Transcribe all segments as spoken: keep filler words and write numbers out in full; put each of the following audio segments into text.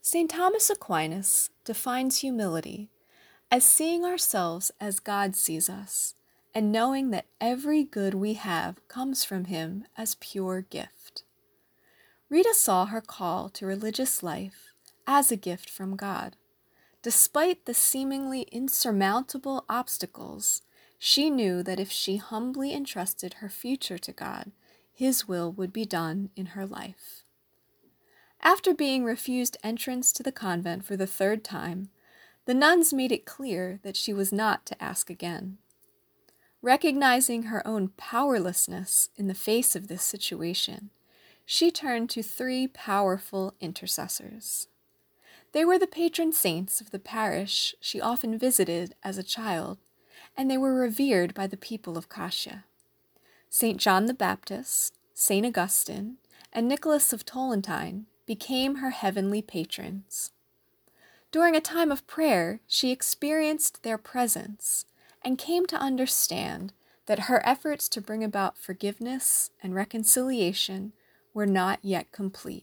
Saint Thomas Aquinas defines humility as seeing ourselves as God sees us, and knowing that every good we have comes from Him as pure gift. Rita saw her call to religious life as a gift from God. Despite the seemingly insurmountable obstacles, she knew that if she humbly entrusted her future to God, His will would be done in her life. After being refused entrance to the convent for the third time, the nuns made it clear that she was not to ask again. Recognizing her own powerlessness in the face of this situation, she turned to three powerful intercessors. They were the patron saints of the parish she often visited as a child, and they were revered by the people of Cascia. Saint John the Baptist, Saint Augustine, and Nicholas of Tolentine became her heavenly patrons. During a time of prayer, she experienced their presence and came to understand that her efforts to bring about forgiveness and reconciliation were not yet complete.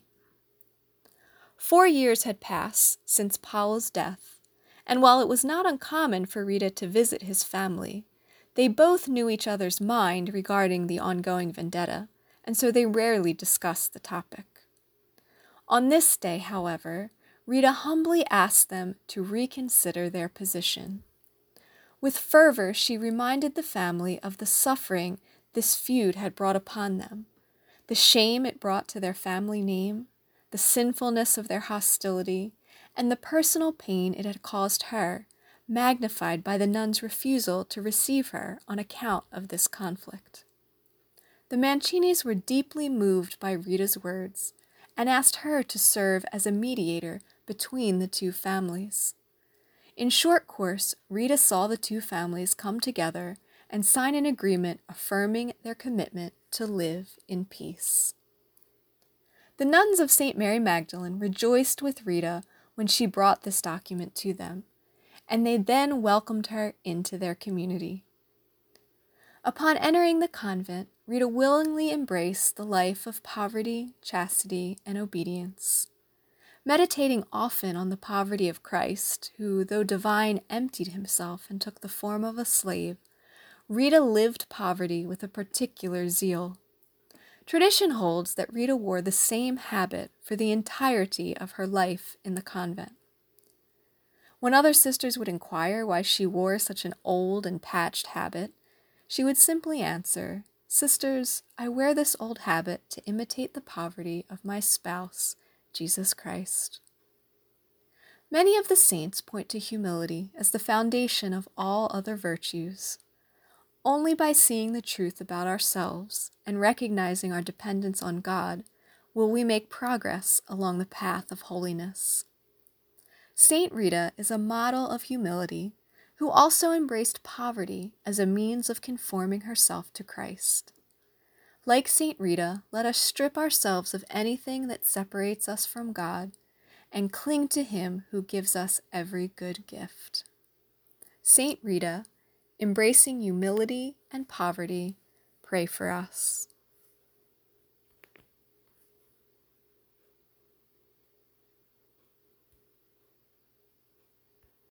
Four years had passed since Paolo's death, and while it was not uncommon for Rita to visit his family, they both knew each other's mind regarding the ongoing vendetta, and so they rarely discussed the topic. On this day, however, Rita humbly asked them to reconsider their position. With fervor, she reminded the family of the suffering this feud had brought upon them, the shame it brought to their family name, the sinfulness of their hostility, and the personal pain it had caused her, magnified by the nuns' refusal to receive her on account of this conflict. The Mancinis were deeply moved by Rita's words and asked her to serve as a mediator between the two families. In short course, Rita saw the two families come together and sign an agreement affirming their commitment to live in peace. The nuns of Saint Mary Magdalene rejoiced with Rita when she brought this document to them, and they then welcomed her into their community. Upon entering the convent, Rita willingly embraced the life of poverty, chastity, and obedience. Meditating often on the poverty of Christ, who, though divine, emptied himself and took the form of a slave, Rita lived poverty with a particular zeal. Tradition holds that Rita wore the same habit for the entirety of her life in the convent. When other sisters would inquire why she wore such an old and patched habit, she would simply answer, "Sisters, I wear this old habit to imitate the poverty of my spouse, Jesus Christ." Many of the saints point to humility as the foundation of all other virtues. Only by seeing the truth about ourselves and recognizing our dependence on God will we make progress along the path of holiness. Saint Rita is a model of humility who also embraced poverty as a means of conforming herself to Christ. Like Saint Rita, let us strip ourselves of anything that separates us from God and cling to Him who gives us every good gift. Saint Rita, embracing humility and poverty, pray for us.